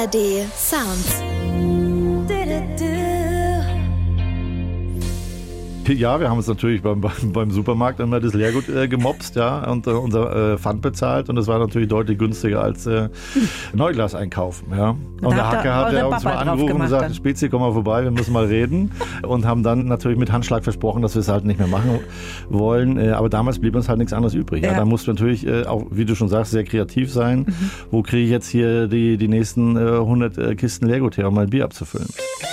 ARD Sounds. Ja, wir haben uns natürlich beim Supermarkt immer das Leergut gemopst, ja, und unser Pfand bezahlt, und das war natürlich deutlich günstiger als Neuglas einkaufen, ja. Und der Hacke hat uns mal angerufen und gesagt, Spezi, komm mal vorbei, wir müssen mal reden, und haben dann natürlich mit Handschlag versprochen, dass wir es halt nicht mehr machen wollen, aber damals blieb uns halt nichts anderes übrig. Ja. Da mussten wir natürlich auch, wie du schon sagst, sehr kreativ sein. Wo kriege ich jetzt hier die nächsten 100 Kisten Leergut her, um mein Bier abzufüllen?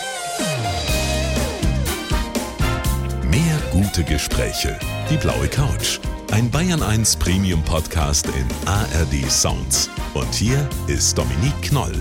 Mehr gute Gespräche. Die blaue Couch. Ein Bayern 1 Premium Podcast in ARD Sounds. Und hier ist Dominique Knoll.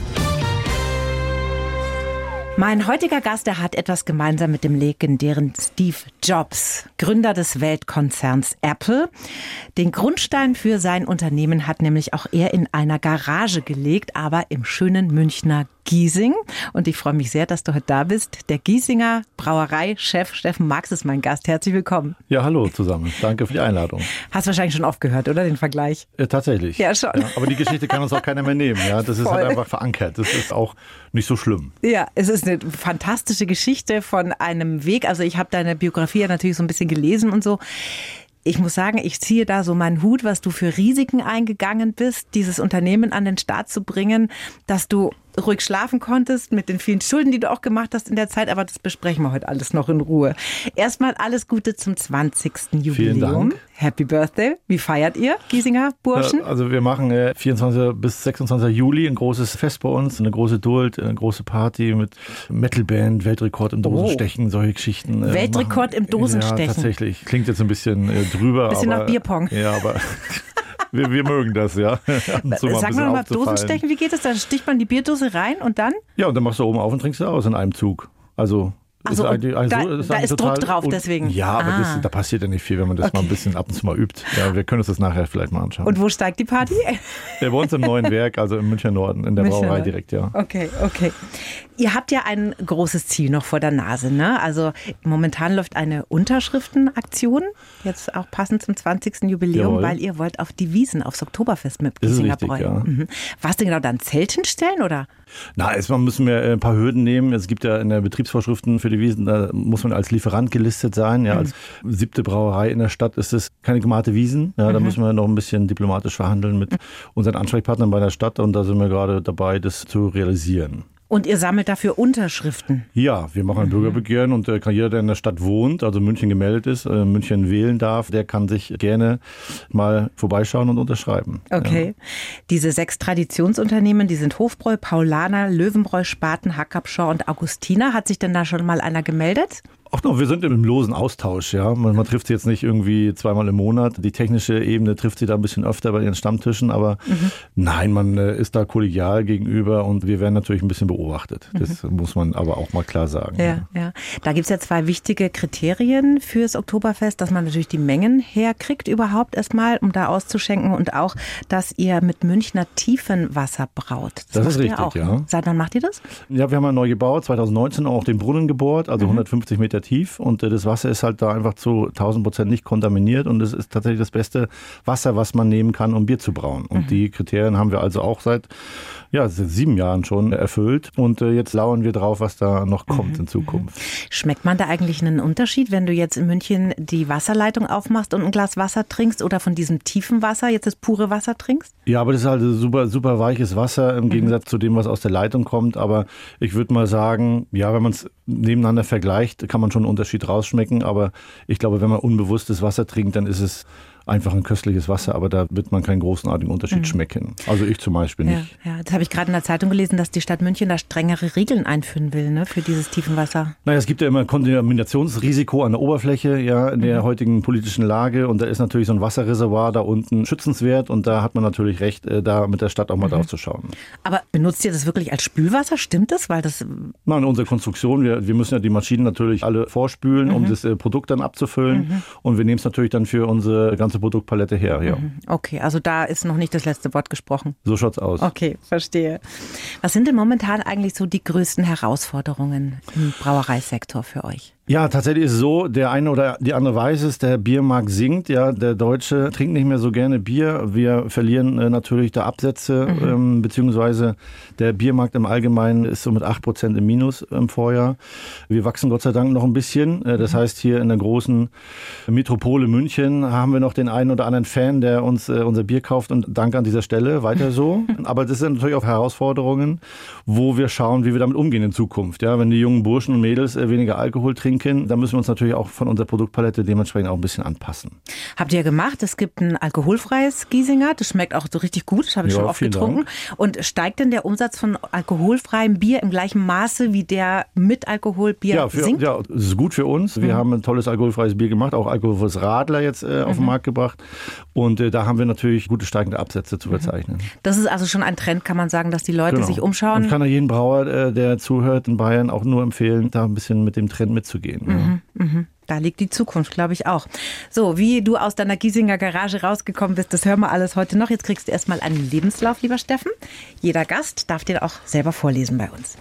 Mein heutiger Gast, der hat etwas gemeinsam mit dem legendären Steve Jobs, Gründer des Weltkonzerns Apple. Den Grundstein für sein Unternehmen hat nämlich auch er in einer Garage gelegt, aber im schönen Münchner Giesing. Und ich freue mich sehr, dass du heute da bist. Der Giesinger Brauereichef Steffen Marx ist mein Gast. Herzlich willkommen. Ja, hallo zusammen. Danke für die Einladung. Hast wahrscheinlich schon oft gehört, oder? Den Vergleich. Tatsächlich. Ja, schon. Ja, aber die Geschichte kann uns auch keiner mehr nehmen. Ja, das ist halt einfach verankert. Das ist auch nicht so schlimm. Ja, es ist eine fantastische Geschichte von einem Weg. Also ich habe deine Biografie ja natürlich so ein bisschen gelesen und so. Ich muss sagen, ich ziehe da so meinen Hut, was du für Risiken eingegangen bist, dieses Unternehmen an den Start zu bringen, dass du ruhig schlafen konntest mit den vielen Schulden, die du auch gemacht hast in der Zeit. Aber das besprechen wir heute alles noch in Ruhe. Erstmal alles Gute zum 20. Jubiläum. Vielen Dank. Happy Birthday. Wie feiert ihr, Giesinger Burschen? Also wir machen 24. bis 26. Juli ein großes Fest bei uns, eine große Duld, eine große Party mit Metalband, Weltrekord im Dosenstechen, solche Geschichten. Weltrekord im Dosenstechen? Ja, tatsächlich. Klingt jetzt ein bisschen drüber. Bisschen aber, nach Bierpong. Ja, aber... Wir mögen das, ja. Sag mal, Dosenstechen, wie geht es? Da sticht man die Bierdose rein und dann? Ja, und dann machst du oben auf und trinkst du aus in einem Zug. Also... Also da ist Druck drauf, deswegen. Ja, aber da passiert ja nicht viel, wenn man das mal ein bisschen ab und zu mal übt. Ja, wir können uns das nachher vielleicht mal anschauen. Und wo steigt die Party? Ja, bei uns im neuen Werk, also im Münchner Norden, in der Brauerei direkt, ja. Okay. Ihr habt ja ein großes Ziel noch vor der Nase, ne? Also momentan läuft eine Unterschriftenaktion, jetzt auch passend zum 20. Jubiläum, weil ihr wollt auf die Wiesn, aufs Oktoberfest mit Giesinger Bräu. Ja. Was denn genau, dann Zelt hinstellen, oder? Na, erstmal müssen wir ein paar Hürden nehmen. Es gibt ja in der Betriebsvorschriften für die Wiesn, da muss man als Lieferant gelistet sein. Ja, als 7. Brauerei in der Stadt ist es keine gemachte Wiesn. Ja, da müssen wir noch ein bisschen diplomatisch verhandeln mit unseren Ansprechpartnern bei der Stadt, und da sind wir gerade dabei, das zu realisieren. Und ihr sammelt dafür Unterschriften? Ja, wir machen ein Bürgerbegehren, und kann jeder, der in der Stadt wohnt, also München gemeldet ist, München wählen darf, der kann sich gerne mal vorbeischauen und unterschreiben. Okay. Ja. Diese 6 Traditionsunternehmen, die sind Hofbräu, Paulaner, Löwenbräu, Spaten, Hackabschau und Augustiner. Hat sich denn da schon mal einer gemeldet? Ach doch, wir sind im losen Austausch, ja. Man trifft sie jetzt nicht irgendwie zweimal im Monat. Die technische Ebene trifft sie da ein bisschen öfter bei ihren Stammtischen, aber nein, man ist da kollegial gegenüber, und wir werden natürlich ein bisschen beobachtet. Das muss man aber auch mal klar sagen. Ja. Da gibt es ja 2 wichtige Kriterien fürs Oktoberfest, dass man natürlich die Mengen herkriegt überhaupt erstmal, um da auszuschenken, und auch, dass ihr mit Münchner Tiefenwasser braut. Das ist richtig, auch, ja. Ne? Seit wann macht ihr das? Ja, wir haben mal neu gebaut, 2019 auch den Brunnen gebohrt, also 150 Meter tief, und das Wasser ist halt da einfach zu 1000% nicht kontaminiert, und es ist tatsächlich das beste Wasser, was man nehmen kann, um Bier zu brauen. Und die Kriterien haben wir also auch seit 7 Jahren schon erfüllt, und jetzt lauern wir drauf, was da noch kommt in Zukunft. Schmeckt man da eigentlich einen Unterschied, wenn du jetzt in München die Wasserleitung aufmachst und ein Glas Wasser trinkst, oder von diesem tiefen Wasser jetzt das pure Wasser trinkst? Ja, aber das ist halt super, super weiches Wasser im Gegensatz zu dem, was aus der Leitung kommt. Aber ich würde mal sagen, ja, wenn man es nebeneinander vergleicht, kann man schon einen Unterschied rausschmecken. Aber ich glaube, wenn man unbewusstes Wasser trinkt, dann ist es einfach ein köstliches Wasser, aber da wird man keinen großartigen Unterschied schmecken. Also ich zum Beispiel nicht. Ja, das habe ich gerade in der Zeitung gelesen, dass die Stadt München da strengere Regeln einführen will, ne, für dieses Tiefenwasser. Naja, es gibt ja immer ein Kontaminationsrisiko an der Oberfläche, ja, in der heutigen politischen Lage, und da ist natürlich so ein Wasserreservoir da unten schützenswert, und da hat man natürlich recht, da mit der Stadt auch mal drauf zu schauen. Aber benutzt ihr das wirklich als Spülwasser? Stimmt das? Nein, unsere Konstruktion, wir müssen ja die Maschinen natürlich alle vorspülen, um das Produkt dann abzufüllen, und wir nehmen es natürlich dann für unsere ganze Produktpalette her, ja. Okay, also da ist noch nicht das letzte Wort gesprochen. So schaut's aus. Okay, verstehe. Was sind denn momentan eigentlich so die größten Herausforderungen im Brauereisektor für euch? Ja, tatsächlich ist es so, der eine oder die andere weiß es, der Biermarkt sinkt. Ja, der Deutsche trinkt nicht mehr so gerne Bier. Wir verlieren natürlich da Absätze, beziehungsweise der Biermarkt im Allgemeinen ist so mit 8% im Minus im Vorjahr. Wir wachsen Gott sei Dank noch ein bisschen. Das heißt, hier in der großen Metropole München haben wir noch den einen oder anderen Fan, der uns unser Bier kauft, und danke an dieser Stelle, weiter so. Aber das sind natürlich auch Herausforderungen, wo wir schauen, wie wir damit umgehen in Zukunft. Ja, wenn die jungen Burschen und Mädels weniger Alkohol trinken, da müssen wir uns natürlich auch von unserer Produktpalette dementsprechend auch ein bisschen anpassen. Habt ihr gemacht? Es gibt ein alkoholfreies Giesinger, das schmeckt auch so richtig gut, das habe ich schon oft getrunken. Dank. Und steigt denn der Umsatz von alkoholfreiem Bier im gleichen Maße wie der mit Alkoholbier sinkt? Ja, das ist gut für uns. Wir haben ein tolles alkoholfreies Bier gemacht, auch alkoholfreies Radler jetzt auf den Markt gebracht. Und da haben wir natürlich gute steigende Absätze zu verzeichnen. Das ist also schon ein Trend, kann man sagen, dass die Leute sich umschauen. Und ich kann ja jeden Brauer, der zuhört in Bayern, auch nur empfehlen, da ein bisschen mit dem Trend mitzugehen. Da liegt die Zukunft, glaube ich auch. So, wie du aus deiner Giesinger Garage rausgekommen bist, das hören wir alles heute noch. Jetzt kriegst du erstmal einen Lebenslauf, lieber Steffen. Jeder Gast darf den auch selber vorlesen bei uns.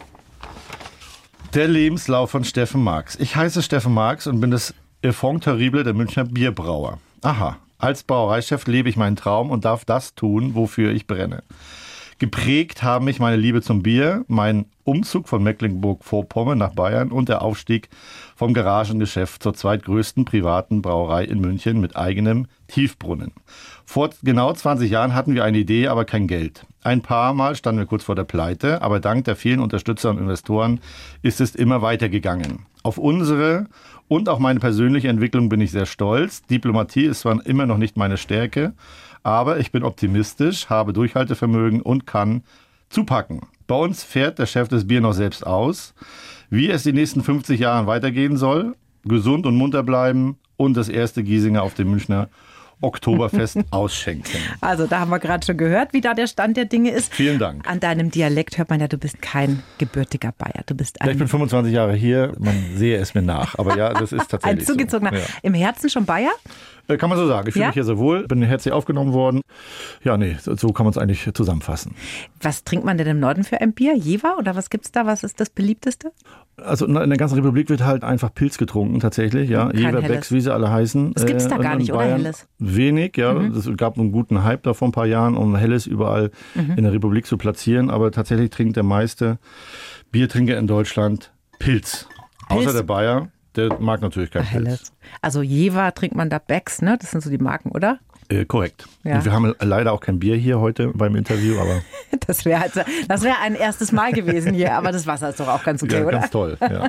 Der Lebenslauf von Steffen Marx. Ich heiße Steffen Marx und bin das Enfant terrible der Münchner Bierbrauer. Aha, als Brauereichef lebe ich meinen Traum und darf das tun, wofür ich brenne. Geprägt haben mich meine Liebe zum Bier, mein Umzug von Mecklenburg-Vorpommern nach Bayern und der Aufstieg vom Garagengeschäft zur zweitgrößten privaten Brauerei in München mit eigenem Tiefbrunnen. Vor genau 20 Jahren hatten wir eine Idee, aber kein Geld. Ein paar Mal standen wir kurz vor der Pleite, aber dank der vielen Unterstützer und Investoren ist es immer weitergegangen. Auf unsere und auch meine persönliche Entwicklung bin ich sehr stolz. Diplomatie ist zwar immer noch nicht meine Stärke, aber ich bin optimistisch, habe Durchhaltevermögen und kann zupacken. Bei uns fährt der Chef das Bier noch selbst aus. Wie es die nächsten 50 Jahre weitergehen soll, gesund und munter bleiben und das erste Giesinger auf dem Münchner Oktoberfest ausschenken. Also da haben wir gerade schon gehört, wie da der Stand der Dinge ist. Vielen Dank. An deinem Dialekt hört man ja, du bist kein gebürtiger Bayer. Du bist ich bin 25 Jahre hier, man sehe es mir nach. Aber ja, das ist tatsächlich ein zugezogener. So. Ja. Im Herzen schon Bayer? Kann man so sagen. Ich fühle mich hier sehr wohl, bin herzlich aufgenommen worden. Ja, nee, so kann man es eigentlich zusammenfassen. Was trinkt man denn im Norden für ein Bier? Jever oder was gibt's da? Was ist das beliebteste? Also in der ganzen Republik wird halt einfach Pils getrunken tatsächlich. Ja. Jever, Becks, wie sie alle heißen. Das gibt's da gar nicht, oder Helles? Wenig, ja. Es gab einen guten Hype da vor ein paar Jahren, um Helles überall in der Republik zu platzieren. Aber tatsächlich trinkt der meiste Biertrinker in Deutschland Pils. Außer der Bayer. Der mag natürlich kein Pils. Also Jever trinkt man da Becks, ne? Das sind so die Marken, oder? Korrekt. Ja. Und wir haben leider auch kein Bier hier heute beim Interview, aber... Das wäre ein erstes Mal gewesen hier, aber das Wasser ist doch auch ganz okay, ja, oder? Ganz toll, ja.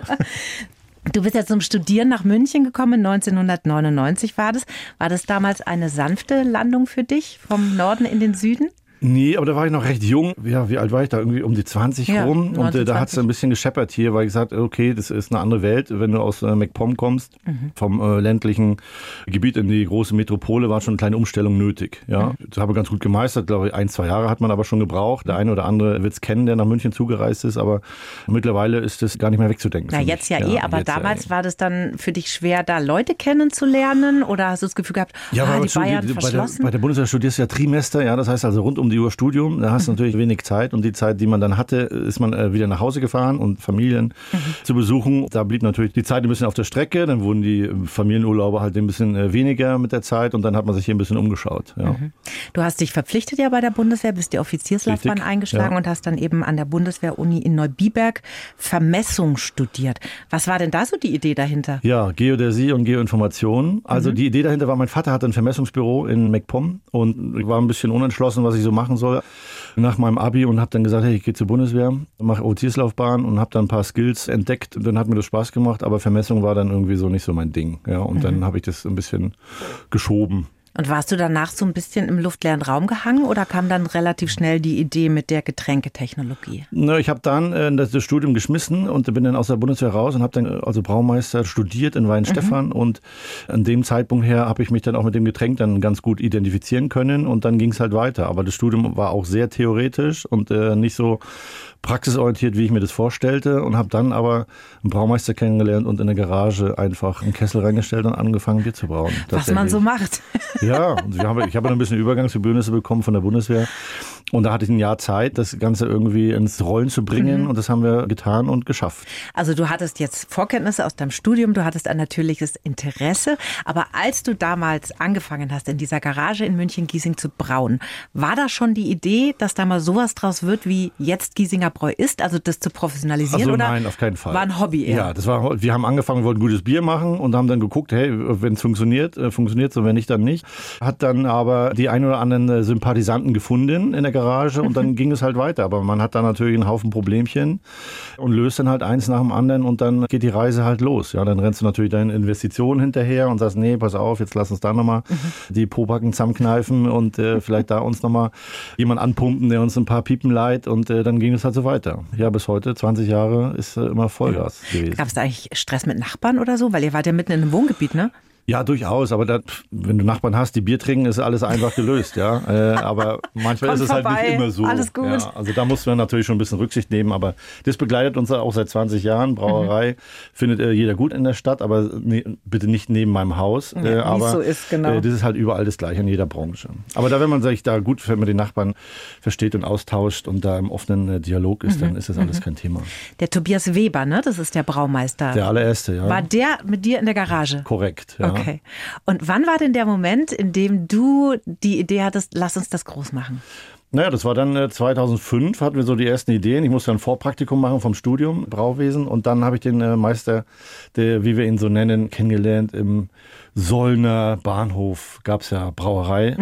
Du bist ja zum Studieren nach München gekommen, 1999 war das. War das damals eine sanfte Landung für dich, vom Norden in den Süden? Nee, aber da war ich noch recht jung. Ja, wie alt war ich da? Irgendwie um die 20 rum. 19, und da hat es ein bisschen gescheppert hier, weil ich gesagt habe, okay, das ist eine andere Welt. Wenn du aus MacPom kommst, vom ländlichen Gebiet in die große Metropole, war schon eine kleine Umstellung nötig. Ja, das habe ich ganz gut gemeistert. Glaube ich, 1-2 Jahre hat man aber schon gebraucht. Der eine oder andere wird es kennen, der nach München zugereist ist. Aber mittlerweile ist das gar nicht mehr wegzudenken. Na, jetzt ja aber damals war das dann für dich schwer, da Leute kennenzulernen? Oder hast du das Gefühl gehabt, die Bayern verschlossen? Bei der Bundeswehr studierst du ja Trimester. Ja, das heißt also rund um die Uhr Studium, da hast du natürlich wenig Zeit und die Zeit, die man dann hatte, ist man wieder nach Hause gefahren und Familien zu besuchen. Da blieb natürlich die Zeit ein bisschen auf der Strecke, dann wurden die Familienurlaube halt ein bisschen weniger mit der Zeit und dann hat man sich hier ein bisschen umgeschaut. Ja. Du hast dich verpflichtet ja bei der Bundeswehr, bist die Offizierslaufbahn eingeschlagen und hast dann eben an der Bundeswehr-Uni in Neubiberg Vermessung studiert. Was war denn da so die Idee dahinter? Ja, Geodäsie und Geoinformation. Also die Idee dahinter war, mein Vater hatte ein Vermessungsbüro in MacPom und ich war ein bisschen unentschlossen, was ich so machen soll nach meinem Abi und habe dann gesagt, hey, ich gehe zur Bundeswehr, mache Offizierslaufbahn und habe dann ein paar Skills entdeckt. Und dann hat mir das Spaß gemacht, aber Vermessung war dann irgendwie so nicht so mein Ding. Ja, und dann habe ich das ein bisschen geschoben. Und warst du danach so ein bisschen im luftleeren Raum gehangen oder kam dann relativ schnell die Idee mit der Getränketechnologie? Na, ich habe dann das Studium geschmissen und bin dann aus der Bundeswehr raus und habe dann also Braumeister studiert in Weihenstephan und an dem Zeitpunkt her habe ich mich dann auch mit dem Getränk dann ganz gut identifizieren können und dann ging es halt weiter. Aber das Studium war auch sehr theoretisch und nicht so praxisorientiert, wie ich mir das vorstellte und habe dann aber einen Braumeister kennengelernt und in der Garage einfach einen Kessel reingestellt und angefangen, Bier zu brauen. Was man so macht. Ja, und ich habe ein bisschen Übergangsgebührnisse bekommen von der Bundeswehr Und da hatte ich ein Jahr Zeit, das Ganze irgendwie ins Rollen zu bringen. Und das haben wir getan und geschafft. Also du hattest jetzt Vorkenntnisse aus deinem Studium, du hattest ein natürliches Interesse. Aber als du damals angefangen hast, in dieser Garage in München-Giesing zu brauen, war da schon die Idee, dass da mal sowas draus wird, wie jetzt Giesinger Bräu ist? Also das zu professionalisieren? Also oder nein, auf keinen Fall. War ein Hobby eher? Ja, wir haben angefangen, wollten gutes Bier machen und haben dann geguckt, hey, wenn es funktioniert, funktioniert so, wenn nicht, dann nicht. Hat dann aber die ein oder anderen Sympathisanten gefunden in der Garage und dann ging es halt weiter. Aber man hat da natürlich einen Haufen Problemchen und löst dann halt eins nach dem anderen und dann geht die Reise halt los. Ja, dann rennst du natürlich deine Investitionen hinterher und sagst, nee, pass auf, jetzt lass uns da nochmal die Pobacken zusammenkneifen und vielleicht da uns nochmal jemand anpumpen, der uns ein paar Piepen leiht und dann ging es halt so weiter. Ja, bis heute, 20 Jahre, ist immer Vollgas gewesen. Gab es da eigentlich Stress mit Nachbarn oder so? Weil ihr wart ja mitten in einem Wohngebiet, ne? Ja, durchaus, aber wenn du Nachbarn hast, die Bier trinken, ist alles einfach gelöst, ja. Aber manchmal Kommt ist es vorbei, halt nicht immer so. alles gut. Ja, also da mussten wir natürlich schon ein bisschen Rücksicht nehmen, aber das begleitet uns auch seit 20 Jahren. Brauerei findet jeder gut in der Stadt, aber bitte nicht neben meinem Haus. Ja, aber so ist, genau. Das ist halt überall das Gleiche in jeder Branche. Aber da, wenn man sich da gut mit den Nachbarn versteht und austauscht und da im offenen Dialog ist, dann ist das alles kein Thema. Der Tobias Weber, ne? Das ist der Braumeister. Der allererste, ja. War der mit dir in der Garage? Korrekt, ja. Okay. Und wann war denn der Moment, in dem du die Idee hattest, lass uns das groß machen? Naja, das war dann 2005, hatten wir so die ersten Ideen. Ich musste ein Vorpraktikum machen vom Studium Brauwesen und dann habe ich den Meister, wie wir ihn so nennen, kennengelernt. Im Sollner Bahnhof gab es ja Brauerei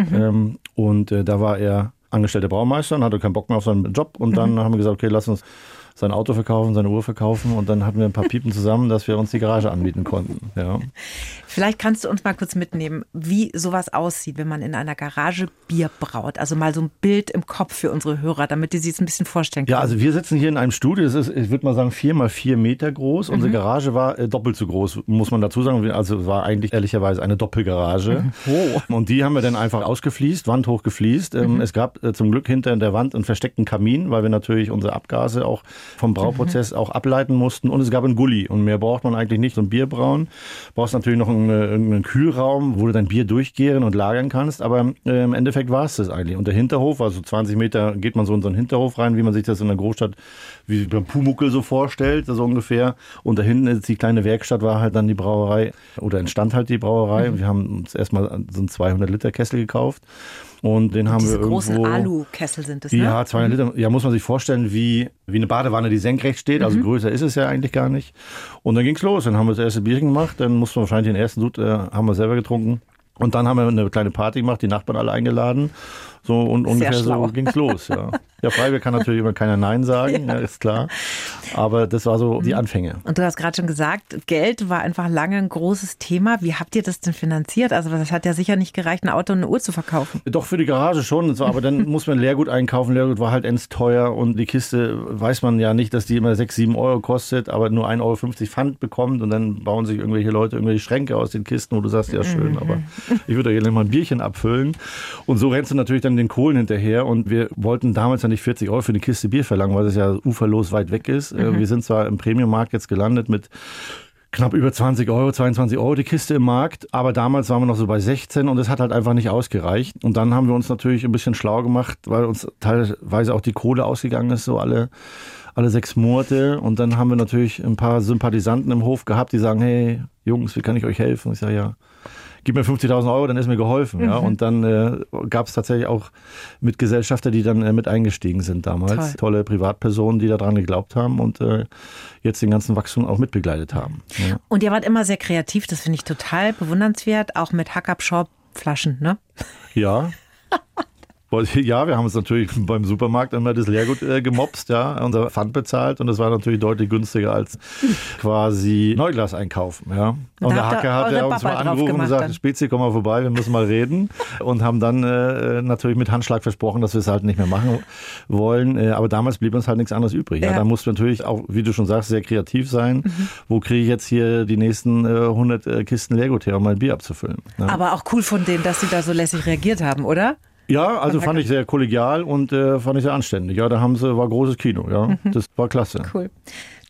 und da war er angestellter Braumeister und hatte keinen Bock mehr auf seinen Job und dann haben wir gesagt, okay, lass uns sein Auto verkaufen, seine Uhr verkaufen und dann hatten wir ein paar Piepen zusammen, dass wir uns die Garage anbieten konnten. Ja. Vielleicht kannst du uns mal kurz mitnehmen, wie sowas aussieht, wenn man in einer Garage Bier braut. Also mal so ein Bild im Kopf für unsere Hörer, damit die sich es ein bisschen vorstellen können. Ja, also wir sitzen hier in einem Studio, das ist, ich würde mal sagen, 4 mal 4 Meter groß. Unsere Garage war doppelt so groß, muss man dazu sagen. Also war eigentlich ehrlicherweise eine Doppelgarage. Und die haben wir dann einfach ausgefliest, wandhoch gefliest. Es gab zum Glück hinter der Wand einen versteckten Kamin, weil wir natürlich unsere Abgase auch vom Brauprozess auch ableiten mussten. Und es gab einen Gully. Und mehr braucht man eigentlich nicht zum Bierbrauen. Brauchst natürlich noch einen Kühlraum, wo du dein Bier durchgären und lagern kannst. Aber im Endeffekt war es das eigentlich. Und der Hinterhof, also 20 Meter geht man so in so einen Hinterhof rein, wie man sich das in der Großstadt, wie beim Pumuckl so vorstellt, so ungefähr. Und da hinten ist die kleine Werkstatt, war halt dann die Brauerei oder entstand halt die Brauerei. Und wir haben uns erstmal so einen 200-Liter-Kessel gekauft. Und den haben wir irgendwo... Diese großen Alu-Kessel sind das, ne? Ja, 200 Liter. Ja, muss man sich vorstellen, wie eine Badewanne, die senkrecht steht. Also größer ist es ja eigentlich gar nicht. Und dann ging's los. Dann haben wir das erste Bierchen gemacht. Dann mussten wir wahrscheinlich den ersten Sud haben wir selber getrunken. Und dann haben wir eine kleine Party gemacht, die Nachbarn alle eingeladen. So und ungefähr so ging's los. Ja, freiwillig kann natürlich immer keiner Nein sagen, ja, ist klar. Aber das war so die Anfänge. Und du hast gerade schon gesagt, Geld war einfach lange ein großes Thema. Wie habt ihr das denn finanziert? Also das hat ja sicher nicht gereicht, ein Auto und eine Uhr zu verkaufen. Doch, für die Garage schon. Aber dann muss man Leergut einkaufen. Leergut war halt endsteuer und die Kiste weiß man ja nicht, dass die immer 6, 7 Euro kostet, aber nur 1,50 Euro Pfand bekommt und dann bauen sich irgendwelche Leute irgendwelche Schränke aus den Kisten, wo du sagst, ja schön, aber ich würde ja mal ein Bierchen abfüllen. Und so rennst du natürlich dann den Kohlen hinterher und wir wollten damals ja nicht 40 Euro für eine Kiste Bier verlangen, weil es ja uferlos weit weg ist. Wir sind zwar im Premium-Markt jetzt gelandet mit knapp über 20 Euro, 22 Euro die Kiste im Markt, aber damals waren wir noch so bei 16 und es hat halt einfach nicht ausgereicht. Und dann haben wir uns natürlich ein bisschen schlau gemacht, weil uns teilweise auch die Kohle ausgegangen ist, so alle 6 Monate. Und dann haben wir natürlich ein paar Sympathisanten im Hof gehabt, die sagen, hey Jungs, wie kann ich euch helfen? Und ich sage, ja, gib mir 50.000 Euro, dann ist mir geholfen. Ja. Und dann gab es tatsächlich auch Mitgesellschafter, die dann mit eingestiegen sind damals. Tolle Privatpersonen, die daran geglaubt haben und jetzt den ganzen Wachstum auch mitbegleitet haben. Ja. Und ihr wart immer sehr kreativ, das finde ich total bewundernswert, auch mit Hack-Up-Shop-Flaschen, ne? Ja. Ja, wir haben uns natürlich beim Supermarkt immer das Leergut gemopst, ja, unser Pfand bezahlt und das war natürlich deutlich günstiger als quasi Neuglas einkaufen, ja. Und der Hacke hat uns mal angerufen und gesagt, Spezi, komm mal vorbei, wir müssen mal reden und haben dann natürlich mit Handschlag versprochen, dass wir es halt nicht mehr machen wollen, aber damals blieb uns halt nichts anderes übrig. Ja. Da mussten wir natürlich auch, wie du schon sagst, sehr kreativ sein. Wo kriege ich jetzt hier die nächsten 100 Kisten Leergut her, um mein Bier abzufüllen? Ja. Aber auch cool von denen, dass sie da so lässig reagiert haben, oder? Ja, also fand ich sehr kollegial und fand ich sehr anständig. Ja, war großes Kino, ja. Das war klasse. Cool.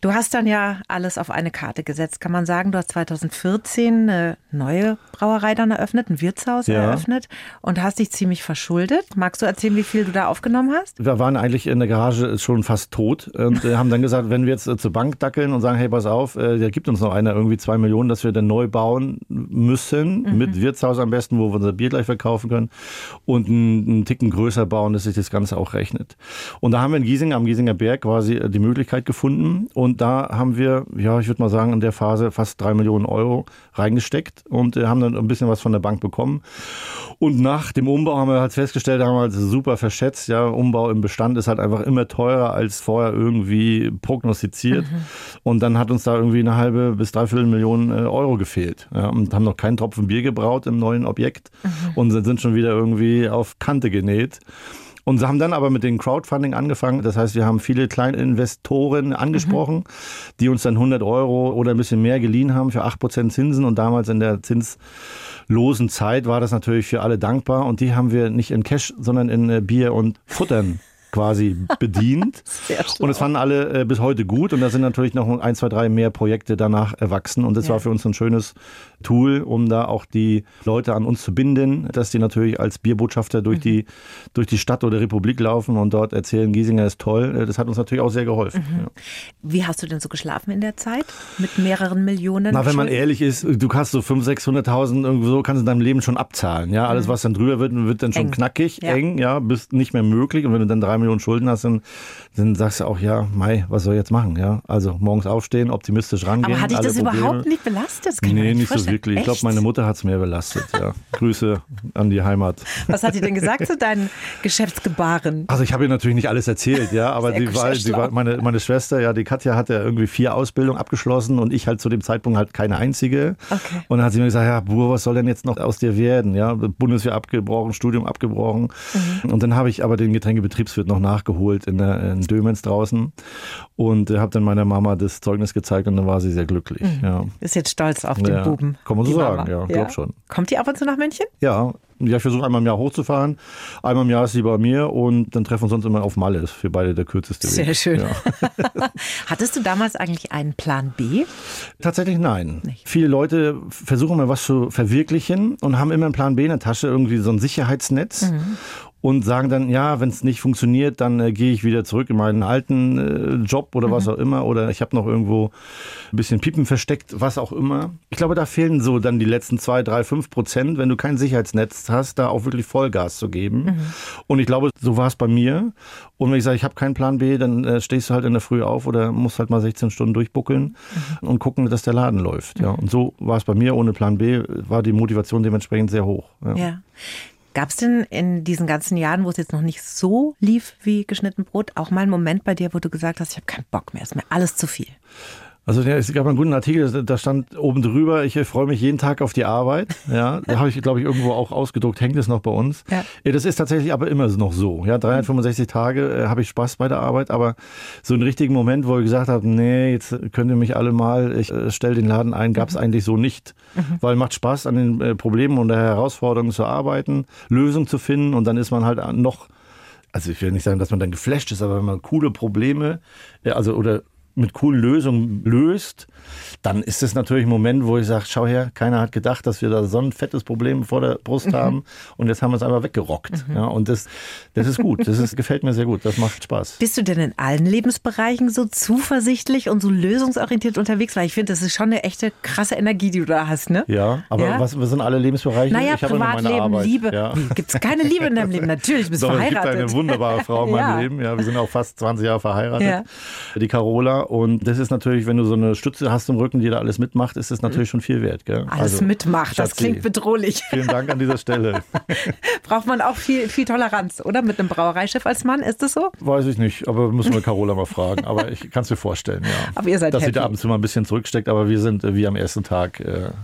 Du hast dann ja alles auf eine Karte gesetzt, kann man sagen. Du hast 2014 eine neue Brauerei dann eröffnet, ein Wirtshaus eröffnet und hast dich ziemlich verschuldet. Magst du erzählen, wie viel du da aufgenommen hast? Wir waren eigentlich in der Garage schon fast tot und haben dann gesagt, wenn wir jetzt zur Bank dackeln und sagen, hey, pass auf, da gibt uns noch einer irgendwie 2 Millionen, dass wir dann neu bauen müssen, mit Wirtshaus am besten, wo wir unser Bier gleich verkaufen können und einen Ticken größer bauen, dass sich das Ganze auch rechnet. Und da haben wir in Giesing, am Giesinger Berg quasi die Möglichkeit gefunden und da haben wir, ja, ich würde mal sagen, in der Phase fast 3 Millionen Euro reingesteckt und haben dann ein bisschen was von der Bank bekommen. Und nach dem Umbau haben wir halt festgestellt, haben wir halt super verschätzt, ja, Umbau im Bestand ist halt einfach immer teurer als vorher irgendwie prognostiziert. Und dann hat uns da irgendwie eine halbe bis 3/4 Millionen Euro gefehlt. Ja, und haben noch keinen Tropfen Bier gebraut im neuen Objekt und sind schon wieder irgendwie auf Kante genäht. Und sie haben dann aber mit dem Crowdfunding angefangen. Das heißt, wir haben viele Kleininvestoren angesprochen, die uns dann 100 Euro oder ein bisschen mehr geliehen haben für 8% Zinsen. Und damals in der zinslosen Zeit war das natürlich für alle dankbar. Und die haben wir nicht in Cash, sondern in Bier und Futtern quasi bedient. Und es fanden alle bis heute gut. Und da sind natürlich noch 1, 2, 3 mehr Projekte danach erwachsen. Und das war für uns ein schönes Tool, um da auch die Leute an uns zu binden, dass die natürlich als Bierbotschafter durch die Stadt oder Republik laufen und dort erzählen, Giesinger ist toll. Das hat uns natürlich auch sehr geholfen. Ja. Wie hast du denn so geschlafen in der Zeit? Mit mehreren Millionen? Na, wenn man ehrlich ist, du kannst so 500.000, 600.000 irgendwo so, kannst du in deinem Leben schon abzahlen. Ja, alles, was dann drüber wird dann schon knackig, eng, ja, bist nicht mehr möglich. Und wenn du dann 3 Millionen Schulden hast, dann sagst du auch, ja, Mai, was soll ich jetzt machen? Ja, also morgens aufstehen, optimistisch rangehen. Aber hat dich das überhaupt nicht belastet? Nee, nicht so wirklich. Ich glaube, meine Mutter hat es mehr belastet. Ja. Grüße an die Heimat. Was hat die denn gesagt zu deinen Geschäftsgebaren? Also ich habe ihr natürlich nicht alles erzählt, ja, aber die war meine Schwester, ja, die Katja hat ja irgendwie 4 Ausbildungen abgeschlossen und ich halt zu dem Zeitpunkt halt keine einzige. Okay. Und dann hat sie mir gesagt, ja, Bur, was soll denn jetzt noch aus dir werden? Ja, Bundeswehr abgebrochen, Studium abgebrochen. Und dann habe ich aber den Getränkebetriebswirt noch nachgeholt in Dömens draußen und habe dann meiner Mama das Zeugnis gezeigt und dann war sie sehr glücklich. Ja. Ist jetzt stolz auf den Buben. Kann man so sagen, ja, glaub schon. Kommt die ab und zu nach München? Ja, ich versuche einmal im Jahr hochzufahren. Einmal im Jahr ist sie bei mir und dann treffen wir uns sonst immer auf Malle. Das ist für beide der kürzeste Weg. Sehr schön. Ja. Hattest du damals eigentlich einen Plan B? Tatsächlich nein. Nicht. Viele Leute versuchen mal was zu verwirklichen und haben immer einen Plan B in der Tasche, irgendwie so ein Sicherheitsnetz. Und sagen dann, ja, wenn es nicht funktioniert, dann gehe ich wieder zurück in meinen alten Job oder was auch immer. Oder ich habe noch irgendwo ein bisschen Piepen versteckt, was auch immer. Ich glaube, da fehlen so dann die letzten 2, 3, 5%, wenn du kein Sicherheitsnetz hast, da auch wirklich Vollgas zu geben. Und ich glaube, so war es bei mir. Und wenn ich sage, ich habe keinen Plan B, dann stehst du halt in der Früh auf oder musst halt mal 16 Stunden durchbuckeln und gucken, dass der Laden läuft. Ja. Und so war es bei mir. Ohne Plan B war die Motivation dementsprechend sehr hoch. Ja. Gab es denn in diesen ganzen Jahren, wo es jetzt noch nicht so lief wie geschnitten Brot, auch mal einen Moment bei dir, wo du gesagt hast, ich habe keinen Bock mehr, ist mir alles zu viel? Also es gab einen guten Artikel, da stand oben drüber, ich freue mich jeden Tag auf die Arbeit. Ja, da habe ich, glaube ich, irgendwo auch ausgedruckt, hängt es noch bei uns. Ja. Das ist tatsächlich aber immer noch so. Ja, 365 Tage habe ich Spaß bei der Arbeit, aber so einen richtigen Moment, wo ich gesagt habe, nee, jetzt könnt ihr mich alle mal, ich stelle den Laden ein, gab es eigentlich so nicht. Weil macht Spaß, an den Problemen und der Herausforderungen zu arbeiten, Lösungen zu finden und dann ist man halt noch, also ich will nicht sagen, dass man dann geflasht ist, aber wenn man coole Probleme, also oder mit coolen Lösungen löst, dann ist es natürlich ein Moment, wo ich sage, schau her, keiner hat gedacht, dass wir da so ein fettes Problem vor der Brust haben und jetzt haben wir es einfach weggerockt. Ja, und das ist gut, gefällt mir sehr gut, das macht Spaß. Bist du denn in allen Lebensbereichen so zuversichtlich und so lösungsorientiert unterwegs? Weil ich finde, das ist schon eine echte krasse Energie, die du da hast, ne? Ja, aber was sind alle Lebensbereiche? Naja, ich habe Privatleben, meine Arbeit. Liebe. Ja. Gibt es keine Liebe in deinem Leben? Natürlich, du bist verheiratet. Es gibt eine wunderbare Frau in meinem Leben. Ja, wir sind auch fast 20 Jahre verheiratet. Die Carola. Und das ist natürlich, wenn du so eine Stütze hast im Rücken, die da alles mitmacht, ist das natürlich schon viel wert. Gell? Alles mitmacht, das klingt bedrohlich. Vielen Dank an dieser Stelle. Braucht man auch viel Toleranz, oder? Mit einem Brauereichef als Mann, ist das so? Weiß ich nicht, aber müssen wir Carola mal fragen. Aber ich kann es mir vorstellen, ja. Aber ihr seid dass happy. Sie da ab und zu mal ein bisschen zurücksteckt, aber wir sind wie am ersten Tag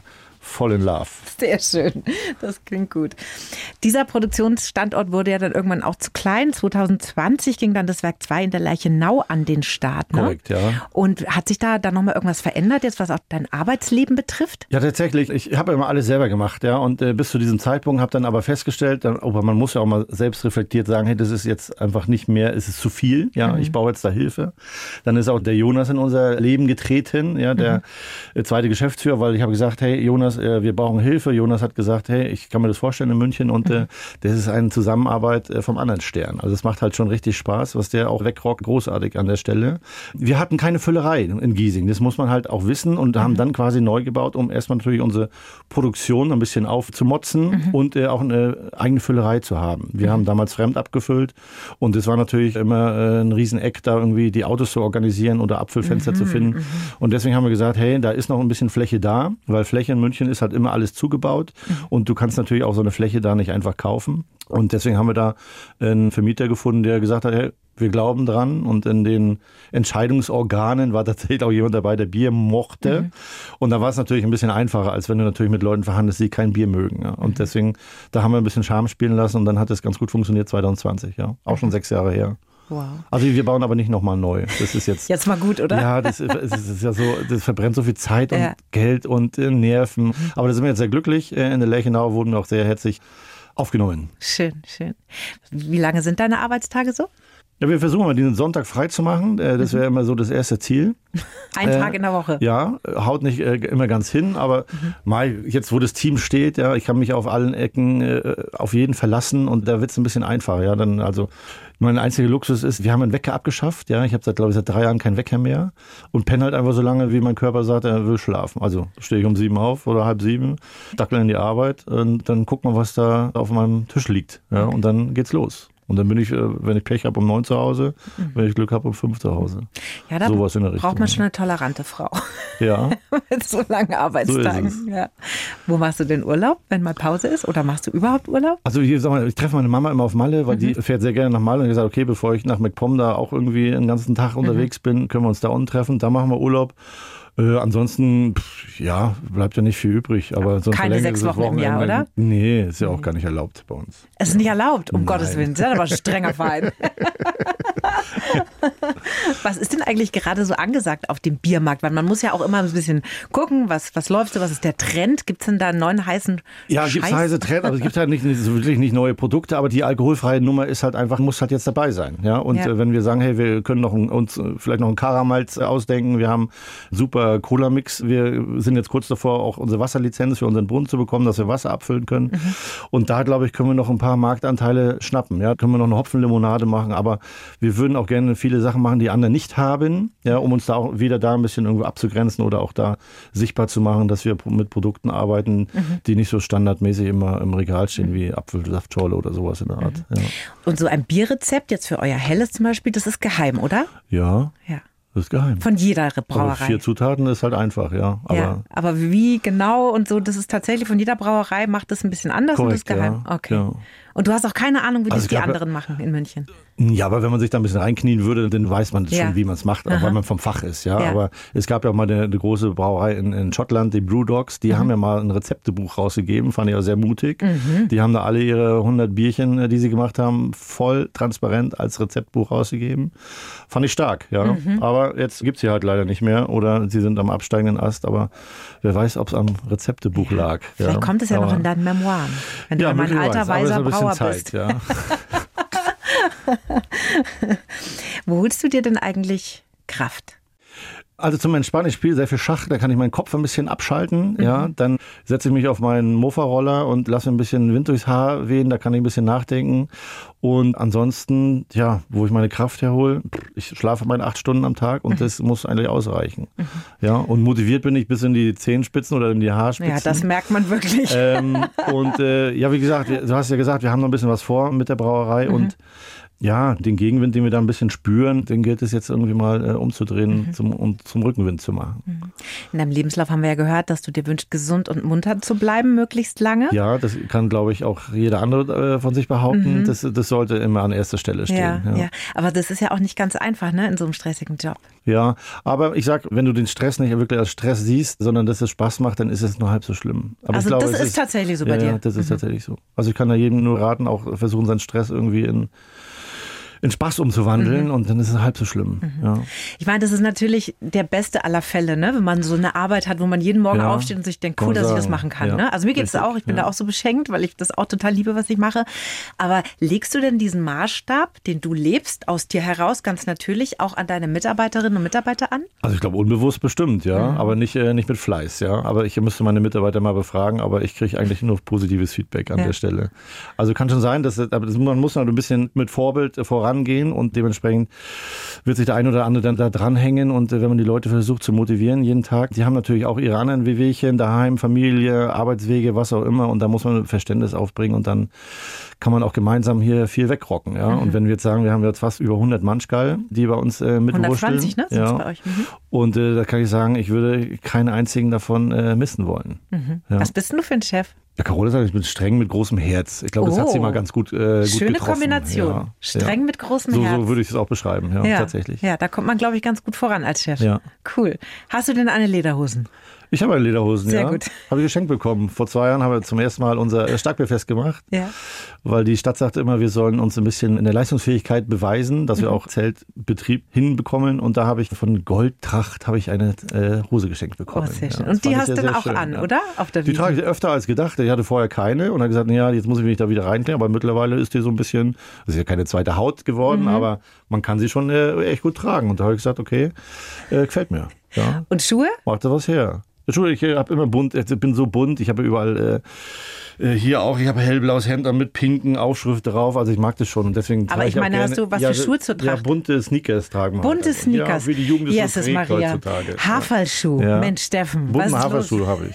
voll in love. Sehr schön, das klingt gut. Dieser Produktionsstandort wurde ja dann irgendwann auch zu klein. 2020 ging dann das Werk 2 in der Leichenau an den Start. Ne? Korrekt, ja. Und hat sich da dann nochmal irgendwas verändert, jetzt was auch dein Arbeitsleben betrifft? Ja, tatsächlich. Ich habe immer alles selber gemacht, ja. Und bis zu diesem Zeitpunkt habe dann aber festgestellt, aber man muss ja auch mal selbst reflektiert sagen, hey, das ist jetzt einfach nicht mehr, es ist zu viel, ja. Ich brauche jetzt da Hilfe. Dann ist auch der Jonas in unser Leben getreten, ja, der zweite Geschäftsführer, weil ich habe gesagt, hey Jonas, wir brauchen Hilfe. Jonas hat gesagt, hey, ich kann mir das vorstellen in München und das ist eine Zusammenarbeit vom anderen Stern. Also es macht halt schon richtig Spaß, was der auch wegrockt, großartig an der Stelle. Wir hatten keine Füllerei in Giesing, das muss man halt auch wissen und haben dann quasi neu gebaut, um erstmal natürlich unsere Produktion ein bisschen aufzumotzen und auch eine eigene Füllerei zu haben. Wir haben damals fremd abgefüllt und es war natürlich immer ein Rieseneck, da irgendwie die Autos zu organisieren oder Abfüllfenster zu finden. Und deswegen haben wir gesagt, hey, da ist noch ein bisschen Fläche da, weil Fläche in München ist halt immer alles zugebaut und du kannst natürlich auch so eine Fläche da nicht einfach kaufen. Und deswegen haben wir da einen Vermieter gefunden, der gesagt hat, hey, wir glauben dran und in den Entscheidungsorganen war tatsächlich auch jemand dabei, der Bier mochte. Und da war es natürlich ein bisschen einfacher, als wenn du natürlich mit Leuten verhandelst, die kein Bier mögen. Ja. Und deswegen, da haben wir ein bisschen Charme spielen lassen und dann hat es ganz gut funktioniert 2020. Ja. Auch schon 6 Jahre her. Wow. Also wir bauen aber nicht nochmal neu. Das ist jetzt mal gut, oder? Ja, das ist ja so, das verbrennt so viel Zeit und Geld und Nerven. Aber da sind wir jetzt sehr glücklich. In der Leichenau wurden wir auch sehr herzlich aufgenommen. Schön, schön. Wie lange sind deine Arbeitstage so? Ja, wir versuchen mal, diesen Sonntag frei zu machen. Das wäre immer so das erste Ziel. Ein Tag in der Woche. Ja, haut nicht immer ganz hin, aber mal jetzt, wo das Team steht, ja, ich kann mich auf allen Ecken auf jeden verlassen und da wird es ein bisschen einfacher. Ja, dann also mein einziger Luxus ist, wir haben einen Wecker abgeschafft. Ja, ich habe seit 3 Jahren keinen Wecker mehr und penne halt einfach so lange, wie mein Körper sagt, er will schlafen. Also stehe ich um 7 auf oder 6:30, dackel in die Arbeit und dann guck mal, was da auf meinem Tisch liegt. Ja, und dann geht's los. Und dann bin ich, wenn ich Pech habe, um 9 zu Hause, wenn ich Glück habe, um 5 zu Hause. Ja, da sowas in der Richtung. Braucht man schon eine tolerante Frau. Ja. Mit so langen Arbeitstagen. So ja. Wo machst du denn Urlaub, wenn mal Pause ist? Oder machst du überhaupt Urlaub? Also ich treffe meine Mama immer auf Malle, weil die fährt sehr gerne nach Malle. Und ich gesagt, okay, bevor ich nach MacPom da auch irgendwie den ganzen Tag unterwegs bin, können wir uns da unten treffen. Da machen wir Urlaub. Ansonsten, ja, bleibt ja nicht viel übrig. Aber so keine 6 Wochen im Jahr, oder? Nee, ist ja auch gar nicht erlaubt bei uns. Es ist nicht erlaubt, um Gottes Willen. Das ist aber ein strenger Verein. Was ist denn eigentlich gerade so angesagt auf dem Biermarkt? Weil man muss ja auch immer ein bisschen gucken, was läuft so, was ist der Trend? Gibt es denn da einen neuen heißen Ja, gibt es heiße Trend, aber es gibt halt nicht wirklich nicht neue Produkte, aber die alkoholfreie Nummer ist halt einfach, muss halt jetzt dabei sein. Ja? Und wenn wir sagen, hey, wir können uns vielleicht noch einen Karamalz ausdenken, wir haben super Cola-Mix, wir sind jetzt kurz davor, auch unsere Wasserlizenz für unseren Brunnen zu bekommen, dass wir Wasser abfüllen können. Und da, glaube ich, können wir noch ein paar Marktanteile schnappen. Ja? Können wir noch eine Hopfenlimonade machen, aber wir würden auch gerne viele Sachen machen, die andere nicht haben, ja, um uns da auch wieder da ein bisschen irgendwo abzugrenzen oder auch da sichtbar zu machen, dass wir mit Produkten arbeiten, die nicht so standardmäßig immer im Regal stehen wie Apfelsaftschorle oder sowas in der Art. Ja. Und so ein Bierrezept jetzt für euer Helles zum Beispiel, das ist geheim, oder? Ja. Das ist geheim. Von jeder Brauerei. Aber 4 Zutaten ist halt einfach, ja. Aber wie genau und so, das ist tatsächlich von jeder Brauerei, macht das ein bisschen anders korrekt, und das ist geheim. Ja, okay. Ja. Und du hast auch keine Ahnung, wie das die anderen machen in München? Ja, aber wenn man sich da ein bisschen reinknien würde, dann weiß man schon, wie man es macht, auch weil man vom Fach ist. Ja. Aber es gab ja auch mal eine große Brauerei in Schottland, die Brewdogs, die haben ja mal ein Rezeptebuch rausgegeben, fand ich auch sehr mutig. Die haben da alle ihre 100 Bierchen, die sie gemacht haben, voll transparent als Rezeptbuch rausgegeben. Fand ich stark, ja. Aber jetzt gibt's sie halt leider nicht mehr oder sie sind am absteigenden Ast, aber wer weiß, ob es am Rezeptebuch lag. Vielleicht kommt es ja noch in deinen Memoiren, wenn du mal ein alter, weiser Brauer bist. Ja. Wo holst du dir denn eigentlich Kraft? Also zum Entspannen, ich spiele sehr viel Schach, da kann ich meinen Kopf ein bisschen abschalten. Ja, dann setze ich mich auf meinen Mofa-Roller und lasse ein bisschen Wind durchs Haar wehen, da kann ich ein bisschen nachdenken. Und ansonsten, ja, wo ich meine Kraft herhole, ich schlafe meine 8 Stunden am Tag und das muss eigentlich ausreichen. Ja, und motiviert bin ich bis in die Zehenspitzen oder in die Haarspitzen. Ja, das merkt man wirklich. Ja, wie gesagt, du hast ja gesagt, wir haben noch ein bisschen was vor mit der Brauerei und ja, den Gegenwind, den wir da ein bisschen spüren, den gilt es jetzt irgendwie mal umzudrehen und zum Rückenwind zu machen. In deinem Lebenslauf haben wir ja gehört, dass du dir wünschst, gesund und munter zu bleiben, möglichst lange. Ja, das kann, glaube ich, auch jeder andere von sich behaupten. Das sollte immer an erster Stelle stehen. Ja. Aber das ist ja auch nicht ganz einfach, ne, in so einem stressigen Job. Ja, aber ich sag, wenn du den Stress nicht wirklich als Stress siehst, sondern dass es Spaß macht, dann ist es nur halb so schlimm. Aber also ich glaube, das ist tatsächlich so bei dir? Ja, das ist tatsächlich so. Also ich kann da jedem nur raten, auch versuchen, seinen Stress irgendwie in Spaß umzuwandeln und dann ist es halb so schlimm. Ja. Ich meine, das ist natürlich der beste aller Fälle, ne? Wenn man so eine Arbeit hat, wo man jeden Morgen aufsteht und sich denkt, cool, dass ich das machen kann. Ja. Ne? Also mir geht es auch, ich bin da auch so beschenkt, weil ich das auch total liebe, was ich mache. Aber legst du denn diesen Maßstab, den du lebst, aus dir heraus ganz natürlich auch an deine Mitarbeiterinnen und Mitarbeiter an? Also ich glaube unbewusst bestimmt, ja, aber nicht mit Fleiß, ja. Aber ich müsste meine Mitarbeiter mal befragen, aber ich kriege eigentlich nur positives Feedback an der Stelle. Also kann schon sein, man muss halt ein bisschen mit Vorbild vorangehen und dementsprechend wird sich der ein oder andere dann da dranhängen und wenn man die Leute versucht zu motivieren jeden Tag, die haben natürlich auch ihre anderen Wehwehchen, daheim, Familie, Arbeitswege, was auch immer und da muss man Verständnis aufbringen und dann kann man auch gemeinsam hier viel wegrocken. Ja? Und wenn wir jetzt sagen, wir haben jetzt fast über 100 Manschgal, die bei uns mitwurschteln. 120, ne? Sind's bei euch? Und da kann ich sagen, ich würde keinen einzigen davon missen wollen. Ja. Was bist denn du für ein Chef? Ja, Carola sagt, ich bin streng mit großem Herz. Ich glaube, das hat sie mal ganz gut Schöne getroffen. Kombination. Ja. Streng mit großem Herz. So würde ich es auch beschreiben, tatsächlich. Ja, da kommt man, glaube ich, ganz gut voran als Chef. Ja. Cool. Hast du denn eine Lederhosen? Ich habe Lederhosen, Sehr gut. Habe ich geschenkt bekommen. Vor 2 Jahren haben wir zum ersten Mal unser Starkbierfest gemacht. Ja. Weil die Stadt sagte immer, wir sollen uns ein bisschen in der Leistungsfähigkeit beweisen, dass wir auch Zeltbetrieb hinbekommen. Und da habe ich von Goldtracht eine Hose geschenkt bekommen. Oh, sehr schön. Und die hast du dann auch schön, an, oder? Auf der die trage ich öfter als gedacht. Ich hatte vorher keine und habe gesagt, ja, jetzt muss ich mich da wieder reinklären. Aber mittlerweile ist die so ein bisschen, das ist ja keine zweite Haut geworden, aber man kann sie schon echt gut tragen. Und da habe ich gesagt, okay, gefällt mir. Ja. Und Schuhe? Macht da was her. Schuhe, ich habe immer bunt, ich bin so bunt, ich habe überall hier auch, ich habe hellblaues Hemd mit pinken Aufschrift drauf, also ich mag das schon und deswegen. Aber ich meine, gerne, hast du was für Schuhe zu tragen? Ja, bunte Sneakers tragen. Bunte Sneakers. Ja, wie die Jugend ist so trägt heutzutage. Haferschuh, Mensch Steffen. Bunten Haferschuh habe ich.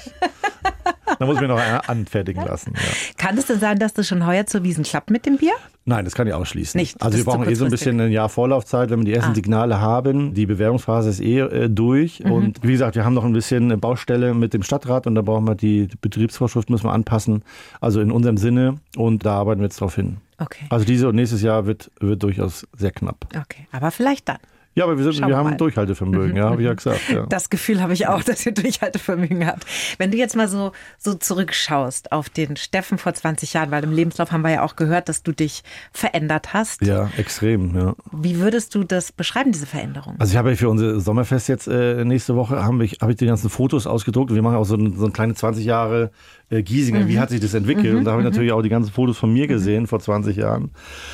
Da muss ich mir noch anfertigen lassen. Ja. Kann es denn sein, dass das schon heuer zur Wiesn klappt mit dem Bier? Nein, das kann ich ausschließen. Nicht, also wir brauchen so ein bisschen ein Jahr Vorlaufzeit, wenn wir die ersten Signale haben. Die Bewerbungsphase ist durch. Und wie gesagt, wir haben noch ein bisschen Baustelle mit dem Stadtrat und da brauchen wir die Betriebsvorschrift müssen wir anpassen. Also in unserem Sinne und da arbeiten wir jetzt drauf hin. Okay. Also dieses und nächstes Jahr wird durchaus sehr knapp. Okay, aber vielleicht dann. Ja, aber wir haben Durchhaltevermögen, habe ich ja gesagt. Ja. Das Gefühl habe ich auch, dass ihr Durchhaltevermögen habt. Wenn du jetzt mal so zurückschaust auf den Steffen vor 20 Jahren, weil im Lebenslauf haben wir ja auch gehört, dass du dich verändert hast. Ja, extrem, ja. Wie würdest du das beschreiben, diese Veränderung? Also ich habe ja für unser Sommerfest jetzt nächste Woche, habe ich die ganzen Fotos ausgedruckt. Wir machen auch so eine kleine 20 Jahre Giesinger. Wie hat sich das entwickelt? Und da habe ich natürlich auch die ganzen Fotos von mir gesehen vor 20 Jahren.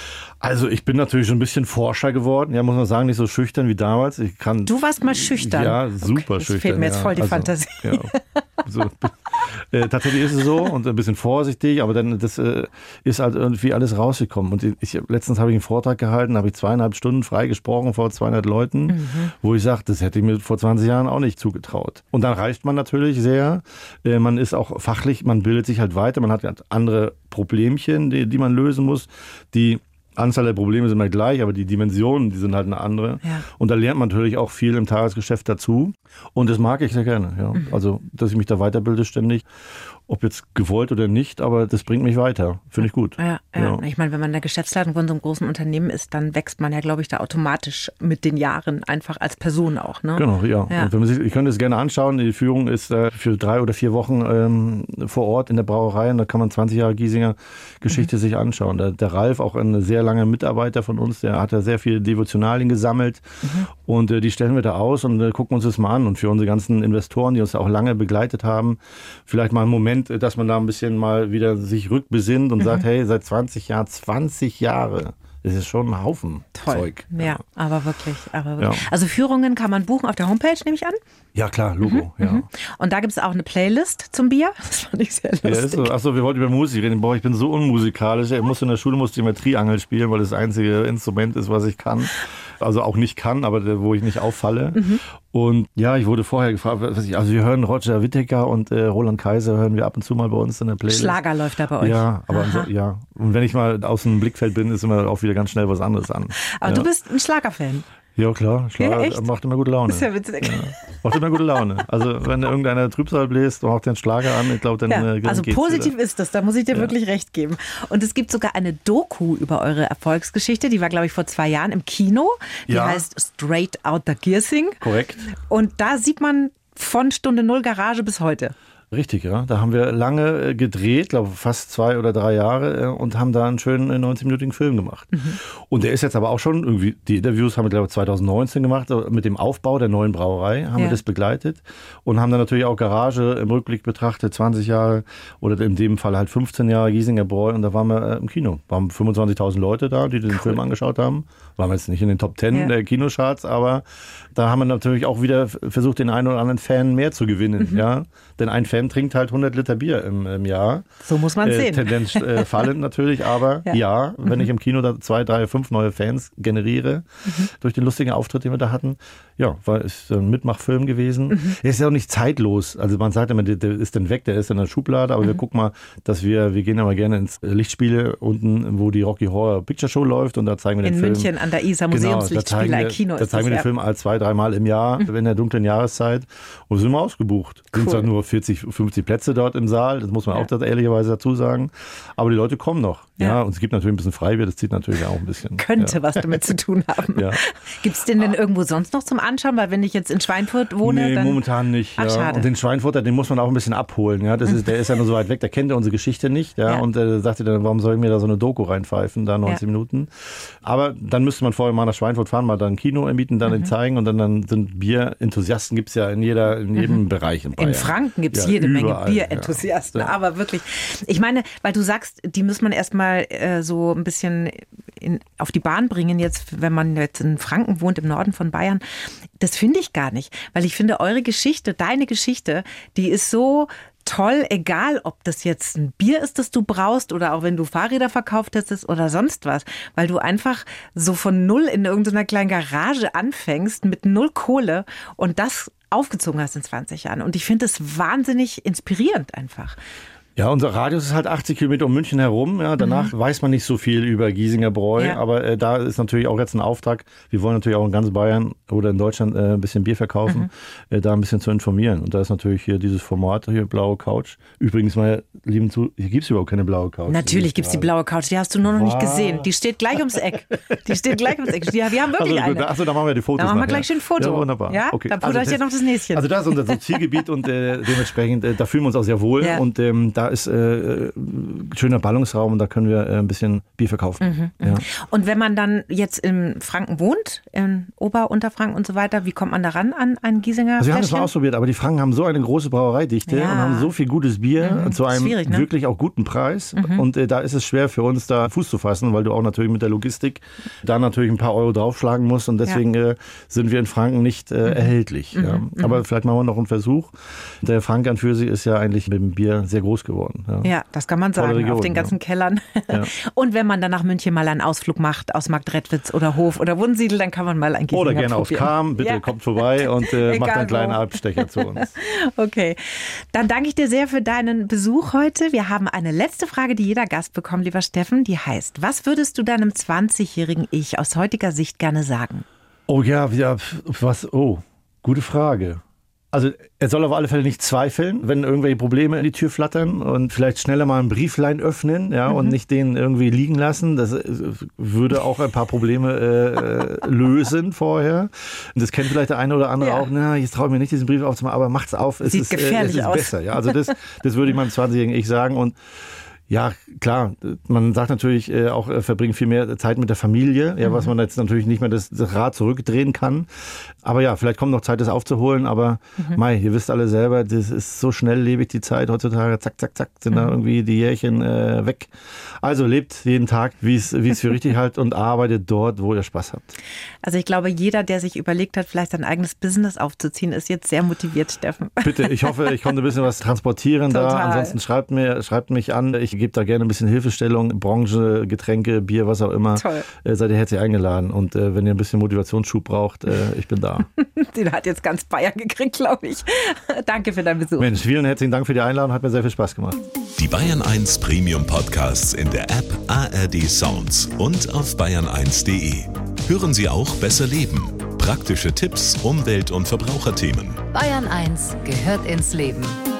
Also ich bin natürlich schon ein bisschen forscher geworden, ja, muss man sagen, nicht so schüchtern wie damals. Du warst mal schüchtern? Ja, super okay, schüchtern. Fehlt mir jetzt voll die Fantasie. Ja, so. Tatsächlich ist es so und ein bisschen vorsichtig, aber dann das ist halt irgendwie alles rausgekommen. Und letztens habe ich einen Vortrag gehalten, habe ich 2,5 Stunden frei gesprochen vor 200 Leuten, wo ich sage, das hätte ich mir vor 20 Jahren auch nicht zugetraut. Und dann reicht man natürlich sehr. Man ist auch fachlich, man bildet sich halt weiter, man hat halt andere Problemchen, die man lösen muss, die Anzahl der Probleme sind mal gleich, aber die Dimensionen, die sind halt eine andere. Ja. Und da lernt man natürlich auch viel im Tagesgeschäft dazu. Und das mag ich sehr gerne. Ja. Also, dass ich mich da weiterbilde ständig. Ob jetzt gewollt oder nicht, aber das bringt mich weiter. Finde ich gut. Ja. Ich meine, wenn man in der Geschäftsleitung von so einem großen Unternehmen ist, dann wächst man ja, glaube ich, da automatisch mit den Jahren einfach als Person auch. Ne? Genau, ja. Und wenn man ich könnte es gerne anschauen. Die Führung ist für 3 oder 4 Wochen vor Ort in der Brauerei. Und da kann man 20 Jahre Giesinger Geschichte sich anschauen. Der Ralf, auch ein sehr langer Mitarbeiter von uns, der hat ja sehr viele Devotionalien gesammelt. Und die stellen wir da aus und gucken uns das mal an. Und für unsere ganzen Investoren, die uns auch lange begleitet haben, vielleicht mal einen Moment, dass man da ein bisschen mal wieder sich rückbesinnt und sagt, hey, seit 20 Jahre, das ist schon ein Haufen Zeug. Ja, aber wirklich. Ja. Also Führungen kann man buchen auf der Homepage, nehme ich an? Ja, klar, Logo. Ja. Und da gibt es auch eine Playlist zum Bier. Das fand ich sehr lustig. Ja, ist so. Achso, wir wollten über Musik reden. Boah, ich bin so unmusikalisch. In der Schule musste ich immer Triangel spielen, weil das einzige Instrument ist, was ich kann. Also auch nicht kann, aber wo ich nicht auffalle. Und ja, ich wurde vorher gefragt, also wir hören Roger Whittaker und Roland Kaiser hören wir ab und zu mal bei uns in der Playlist. Schlager läuft da bei euch. Ja, aber ja. Und wenn ich mal aus dem Blickfeld bin, ist immer auch wieder ganz schnell was anderes an. Aber du bist ein Schlagerfan. Ja, klar. Schlager macht immer gute Laune. Ist ja witzig. Ja, macht immer gute Laune. Also wenn irgendeiner Trübsal bläst, macht den Schlager an, ich glaube, dann also geht's positiv wieder. ist das, da muss ich dir wirklich recht geben. Und es gibt sogar eine Doku über eure Erfolgsgeschichte, die war, glaube ich, vor 2 Jahren im Kino. Die heißt Straight Outta Giersing. Korrekt. Und da sieht man von Stunde Null Garage bis heute. Richtig, ja. Da haben wir lange gedreht, glaube fast 2 oder 3 Jahre und haben da einen schönen 90-minütigen Film gemacht. Und der ist jetzt aber auch schon irgendwie, die Interviews haben wir, glaube ich, 2019 gemacht, mit dem Aufbau der neuen Brauerei haben wir das begleitet und haben dann natürlich auch Garage im Rückblick betrachtet, 20 Jahre oder in dem Fall halt 15 Jahre Giesinger Bräu und da waren wir im Kino. Waren 25.000 Leute da, die den Film angeschaut haben. Waren wir jetzt nicht in den Top 10 der Kinocharts, aber da haben wir natürlich auch wieder versucht, den einen oder anderen Fan mehr zu gewinnen, ja. Denn ein Fan trinkt halt 100 Liter Bier im Jahr. So muss man sehen. Tendenz fallend natürlich, aber wenn ich im Kino da 2, 3, 5 neue Fans generiere, durch den lustigen Auftritt, den wir da hatten, ist ein Mitmachfilm gewesen. Er ist ja auch nicht zeitlos. Also man sagt immer, der ist dann weg, der ist in der Schublade, aber wir gucken mal, dass wir gehen ja mal gerne ins Lichtspiele unten, wo die Rocky Horror Picture Show läuft und da zeigen wir den Film. In München an der Isar Museumslichtspiele, ein Kino ist das. Da zeigen wir den Film 2, 3 Mal im Jahr, in der dunklen Jahreszeit und sind wir ausgebucht. Cool. Sind zwar nur 40, 50 Plätze dort im Saal, das muss man auch ehrlicherweise dazu sagen, aber die Leute kommen noch. Ja, und es gibt natürlich ein bisschen Freibier, das zieht natürlich auch ein bisschen. Könnte was damit zu tun haben. Ja. Gibt es den denn irgendwo sonst noch zum Anschauen? Weil wenn ich jetzt in Schweinfurt wohne, dann... momentan nicht. Ach, schade. Und den Schweinfurter, den muss man auch ein bisschen abholen. Ja? Der ist ja nur so weit weg, der kennt ja unsere Geschichte nicht. Ja? Und sagte dann, warum soll ich mir da so eine Doku reinpfeifen, da 90 Minuten. Aber dann müsste man vorher mal nach Schweinfurt fahren, mal da ein Kino ermieten, dann den zeigen und dann sind Bierenthusiasten gibt es ja in jedem Bereich in Bayern. In Franken gibt es jede Menge Bierenthusiasten, aber wirklich. Ich meine, weil du sagst, die muss man erstmal so ein bisschen auf die Bahn bringen, jetzt, wenn man jetzt in Franken wohnt, im Norden von Bayern. Das finde ich gar nicht, weil ich finde, eure Geschichte, deine Geschichte, die ist so toll, egal ob das jetzt ein Bier ist, das du brauchst oder auch wenn du Fahrräder verkauft hättest oder sonst was, weil du einfach so von null in irgendeiner kleinen Garage anfängst mit 0 Kohle und das aufgezogen hast in 20 Jahren. Und ich finde es wahnsinnig inspirierend einfach. Ja, unser Radius ist halt 80 Kilometer um München herum. Ja, danach weiß man nicht so viel über Giesinger Bräu, aber da ist natürlich auch jetzt ein Auftrag. Wir wollen natürlich auch in ganz Bayern oder in Deutschland ein bisschen Bier verkaufen, da ein bisschen zu informieren. Und da ist natürlich hier dieses Format, hier blaue Couch. Übrigens, meine lieben hier gibt es überhaupt keine blaue Couch. Natürlich gibt es die blaue Couch, die hast du nur noch nicht gesehen. Die steht gleich ums Eck. Wir haben wirklich eine. Achso, da machen wir die Fotos. Da machen wir gleich schön ein Foto. Ja, wunderbar. Ja? Okay. Da pudert ich ja noch das Näschen. Also das ist unser Zielgebiet und dementsprechend, da fühlen wir uns auch sehr wohl. Ja. Und da ist schöner Ballungsraum und da können wir ein bisschen Bier verkaufen. Ja. Und wenn man dann jetzt in Franken wohnt, in Unterfranken und so weiter, wie kommt man da ran an ein Giesinger Also wir haben das mal ausprobiert, aber die Franken haben so eine große Brauereidichte und haben so viel gutes Bier zu einem wirklich auch guten Preis. Und da ist es schwer für uns, da Fuß zu fassen, weil du auch natürlich mit der Logistik da natürlich ein paar Euro draufschlagen musst und deswegen sind wir in Franken nicht erhältlich. Ja. Aber vielleicht machen wir noch einen Versuch. Der Franken an für sich ist ja eigentlich mit dem Bier sehr groß geworden. Ja, das kann man sagen, Region, auf den ganzen Kellern. Ja. Und wenn man dann nach München mal einen Ausflug macht, aus Marktredwitz oder Hof oder Wunsiedel, dann kann man mal ein Giesinger Oder gerne probieren. aus Cham, bitte kommt vorbei und macht einen kleinen Abstecher zu uns. Okay, dann danke ich dir sehr für deinen Besuch heute. Wir haben eine letzte Frage, die jeder Gast bekommt, lieber Steffen, die heißt, was würdest du deinem 20-jährigen Ich aus heutiger Sicht gerne sagen? Oh ja, gute Frage. Also er soll auf alle Fälle nicht zweifeln, wenn irgendwelche Probleme in die Tür flattern und vielleicht schneller mal ein Brieflein öffnen, und nicht den irgendwie liegen lassen. Das würde auch ein paar Probleme lösen vorher. Und das kennt vielleicht der eine oder andere auch. Na, jetzt traue ich mir nicht, diesen Brief aufzumachen, aber macht's auf. Sieht gefährlich aus. Besser. Ja, also das würde ich meinem 20-jährigen Ich sagen und ja, klar. Man sagt natürlich auch, verbringen viel mehr Zeit mit der Familie, was man jetzt natürlich nicht mehr das Rad zurückdrehen kann. Aber ja, vielleicht kommt noch Zeit, das aufzuholen. Aber ihr wisst alle selber, das ist so schnelllebig die Zeit heutzutage. Zack, zack, zack, sind da irgendwie die Jährchen weg. Also lebt jeden Tag, wie es für richtig halt und arbeitet dort, wo ihr Spaß habt. Also ich glaube, jeder, der sich überlegt hat, vielleicht ein eigenes Business aufzuziehen, ist jetzt sehr motiviert, Steffen. Bitte, ich hoffe, ich konnte ein bisschen was transportieren da. Ansonsten schreibt mich an. Ich gebt da gerne ein bisschen Hilfestellung, Branche, Getränke, Bier, was auch immer. Toll. Seid ihr herzlich eingeladen. Und wenn ihr ein bisschen Motivationsschub braucht, ich bin da. Den hat jetzt ganz Bayern gekriegt, glaube ich. Danke für deinen Besuch. Mensch, vielen herzlichen Dank für die Einladung, hat mir sehr viel Spaß gemacht. Die Bayern 1 Premium Podcasts in der App ARD Sounds und auf bayern1.de. Hören Sie auch Besser Leben. Praktische Tipps, Umwelt- und Verbraucherthemen. Bayern 1 gehört ins Leben.